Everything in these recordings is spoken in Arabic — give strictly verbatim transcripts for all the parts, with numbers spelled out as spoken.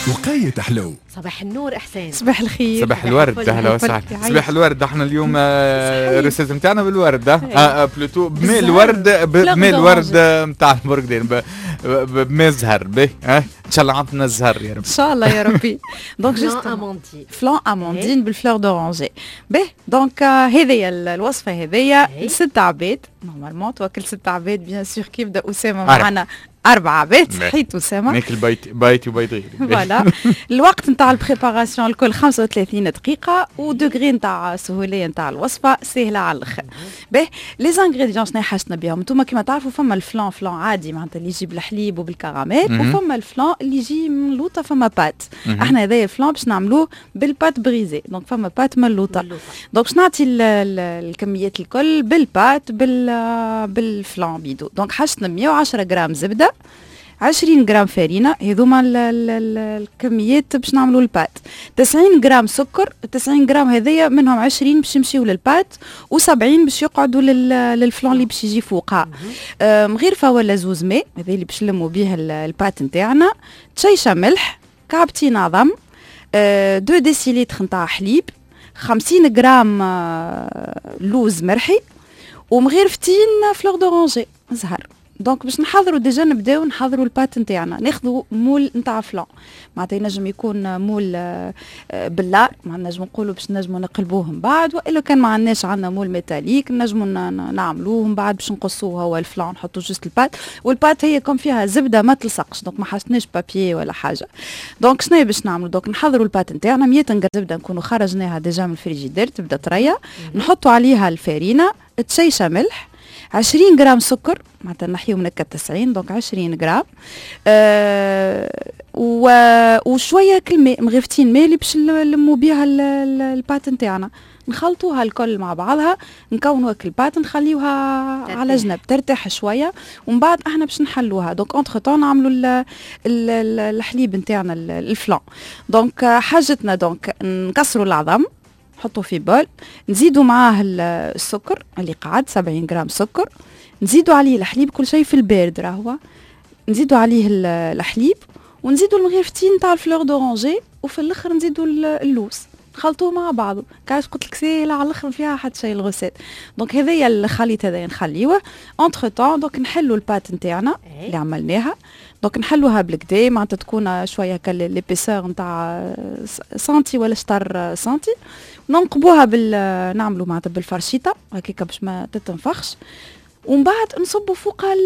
وقاية حلو. صباح النور إحسان. صباح الخير. صباح الورد. اهلا وسهلا. صباح الورد. احنا اليوم الريسيرش نتاعنا بالورد. اه بلوتو بماء الورد بماء الورد نتاع البرقدين بماء الزهر. باهي ان شاء الله عطنا الزهر يا رب. ان شاء الله يا ربي. دونك جوست اموندين فلان اموندين بالفلور دورانجي. باهي دونك هذه الوصفه هذه ست عباد نورمالمون توكل ست عباد بيان سور كي يبدا اسامه معنا أربعة عباد. صحيت أسامة. ناكل بيت بيتي وبيت غيري. فوالا. الوقت نتاع البريباراسيون الكل خمسة وثلاثين دقيقة ودوغري نتاع سهولية نتاع الوصفة سهلة على الآخر. باهي لي زانغريديون شنو حاجتنا بهم؟ انتوما كيما تعرفوا فما الفلان فلان عادي معناتها اللي يجي بالحليب وبالكراميل وفما الفلان اللي يجي ملوطة فما بات. احنا هذايا الفلان باش نعملوه بالبات بريزي دونك فما بات ملوطة. دونك باش نعطي الكميات الكل بالبات بال بالفلان بيدو. دونك حاجتنا مية وعشرة غرام زبدة عشرين غرام فارينة هذوما الكميات باش نعملوا البات. تسعين غرام سكر تسعين غرام هذيا منهم عشرين باش يمشيو للبات وسبعين باش يقعدوا للفلان اللي باش يجي فوقها. مغيرفة ولا زوز ماء هذا اللي باش نلموا بيه البات نتاعنا. تشيشة ملح كعبتين عظم دو ديسيليتر نتاع حليب خمسين غرام لوز مرحي ومغيرفتين فلور دورانجي زهر. دونك باش نحضروا ديجا نبداو نحضروا البات نتاعنا. ناخذوا مول نتاع فلان معناتها ينجم يكون مول باللار ما نجموا نقولوا باش نجموا نقلبوه من بعد والا كان ما عندناش عندنا مول ميتاليك نجموا نعملوه من بعد باش نقصوه هو الفلان نحطوا جوست البات. والبات هي كون فيها زبده ما تلصقش دونك ما حسناش بابيي ولا حاجه. دونك شنو باش نعملوا؟ دونك نحضروا البات نتاعنا مية غرام زبده نكونوا خرجناها ديجا من الفريجيدير تبدا طريه. نحطوا عليها الفارينه تشيشه ملح عشرين غرام سكر معناتها نحيو من هكا تسعين دونك عشرين غرام أه و... وشويه كل مغرفتين ماء اللي باش نلموا بها البات نتاعنا. نخلطوها الكل مع بعضها نكونوا هاك البات نخليوها ترتاح. على جنب ترتاح شويه ومن بعد احنا باش نحلوها. دونك اونتر طون نعملوا الحليب نتاعنا الفلان. دونك حاجتنا دونك نكسروا العظم نحطه في بول نزيدوا معاه السكر اللي قعد سبعين غرام سكر نزيدوا عليه الحليب كل شيء في البارد راهو نزيدوا عليه الحليب ونزيدوا المغرفتين تاع الفلور دورانجي وفي الاخر نزيدوا اللوز نخلطوه مع بعضه. كاش قلت لك سهله على الاخر فيها حتى شيء الغسات. دونك هذايا الخليط هذايا نخليوه اونتر طون. دونك نحلوا البات نتاعنا اللي عملناها دونك نحلوها بالكدا معناتها تكون شويه كالليبيسور نتاع سنتي ولا شطر سنتي ننقبوها بال نعملوا معناتها بالفرشيطه هكاك باش ما تتنفخش ومن بعد نصبوا فوقها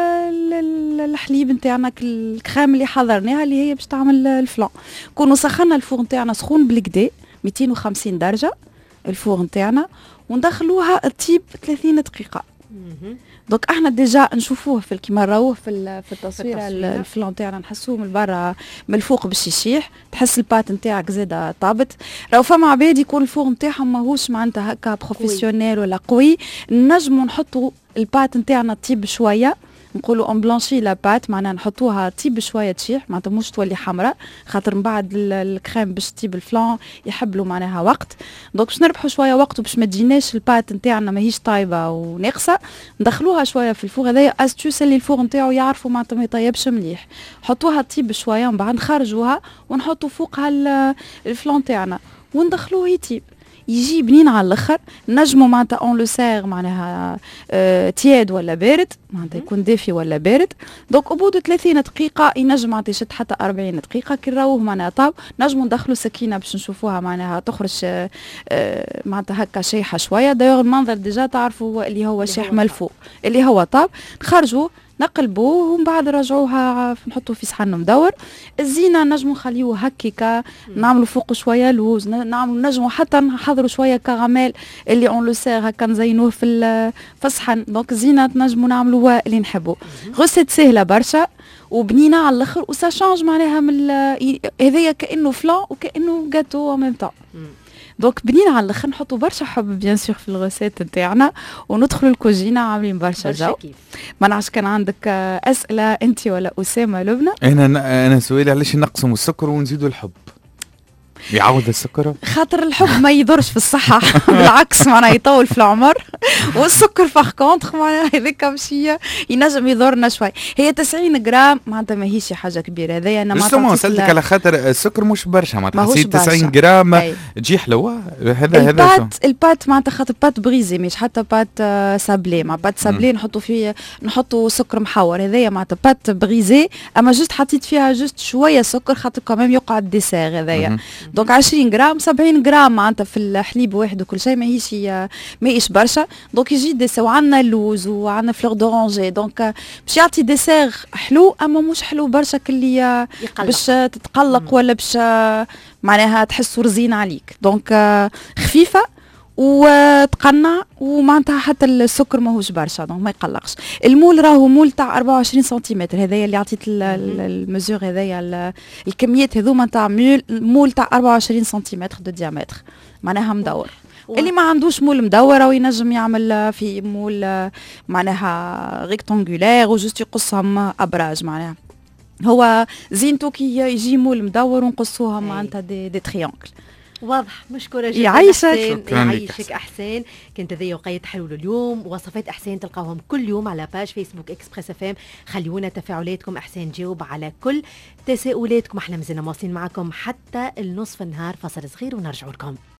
الحليب نتاعنا الكريم اللي حضرناها اللي هي باش تعمل الفلان. كونوا سخنا الفور نتاعنا سخون بالكدا مئتين وخمسين درجه الفور نتاعنا وندخلوها تطيب ثلاثين دقيقه. دونك احنا ديجا نشوفوه في كيما راهو في في التصويره الفلان تاعنا نحسوه من برا من الفوق باش يشيح تحس البات نتاعك زاده طابت. راهو فما عباد يكون الفوق نتاعهم ماهوش معناتها هكا بروفيسيونيل ولا قوي نجموا نحطوا البات نتاعنا تطيب شويه نقولوا اون بلانشي لا بات معناها نحطوها تطيب شويه تشيح معناتها مش تولي حمراء خاطر من بعد الكريم باش تطيب الفلان يحب له معناها وقت. دونك باش نربحوا شويه وقت وباش ما تجيناش البات نتاعنا ماهيش طايبه وناقصه ندخلوها شويه في الفور. هذايا استوس اللي الفور نتاعو يعرفوا معناتها ما يطيبش مليح حطوها تطيب شويه ومن بعد نخرجوها ونحطوا فوقها الفلان تاعنا وندخلوه يطيب يجي بنين على الاخر. نجموا معناتها اون لو سير معناها اه تياد ولا بارد معناتها يكون دافي ولا بارد. دونك ابود ثلاثين دقيقه ينجم معناتها يشد حتى أربعين دقيقه كي نراوه معناها طاب نجموا ندخلوا سكينه باش نشوفوها معناها تخرج اه اه معناتها هكا شيحه شويه. دايوغ المنظر ديجا تعرفوا اللي هو شيح ملفوق اللي هو طاب نخرجوه نقلبوه ومن بعد نرجعوها نحطوه في صحن مدور. الزينه نجموا نخليوه هكيكا نعملوا فوق شويه لوز نعملوا نجموا حتى نحضروا شويه كراميل اللي اون لو سير هكا نزينوه في في الصحن. دونك زينه نجموا نعملوا اللي نحبوا. غسيت سهله برشا وبنينه على الاخر وسا شانج معناها من هذايا كانه فلان وكانه جاتو ان ميم طون. دونك بنين على الاخر نحطوا برشا حب بيان سور في الغسات نتاعنا وندخلوا الكوجينه عاملين برشا جو. ما نعرفش كان عندك اسئله انت ولا اسامه لبنى؟ انا انا سؤالي علاش نقسموا السكر ونزيدوا الحب؟ يعوض السكر؟ خاطر الحب ما يضرش في الصحة بالعكس معناها يطول في العمر. والسكر فاخ كونتخ معناها هذاك ماشي ينجم يضرنا شوي. هي تسعين جرام معناتها ماهيش حاجة كبيرة. هذايا أنا ما سألتك على خاطر السكر مش برشا معناتها ماهوش حسيت تسعين جرام أي. تجي حلوة. هذا هذا البات البات معناتها خاطر بات بريزي مش حتى بات آه سابلي. مع بات سابلي نحطوا فيه نحطوا سكر محور. هذايا معناتها بات بريزي أما جست حطيت فيها جست شوية سكر خاطر كمان يقع الديسير هذايا. دونك عشرين جرام سبعين جرام معناتها في الحليب واحد وكل شيء ماهيش ماهيش برشا. دونك يجي ديسير وعندنا اللوز وعندنا فلور دورانجي دونك باش يعطي ديسير حلو اما مش حلو برشا كلي باش تتقلق مم. ولا باش معناها تحسوا رزين عليك. دونك خفيفه وتقنع ومعناتها حتى السكر ماهوش برشا دونك ما يقلقش. المول راهو مول تاع أربعة وعشرين سنتيمتر. هذايا اللي عطيت المزور هذايا الكميات هذوما تاع مول تاع أربعة وعشرين سنتيمتر دو ديامتر معناها مدور. اللي ما عندوش مول مدور او ينجم يعمل في مول معناها ريكتانغولير وجست يقصهم ابراج. معناها هو زينتو كي يجي مول مدور ونقصوها معناتها دي, دي تريانجل. واضح. مشكورة جدا. يعيشك. يعيشك أحسان. كنت ذي وقيت حلول اليوم. وصفات أحسان تلقاهم كل يوم على باج فيسبوك إكسبريس اف ام. خليونا تفاعلاتكم. أحسان جاوب على كل تساؤلاتكم. احنا مازلنا مواصلين معكم حتى النصف النهار. فصل صغير ونرجع لكم.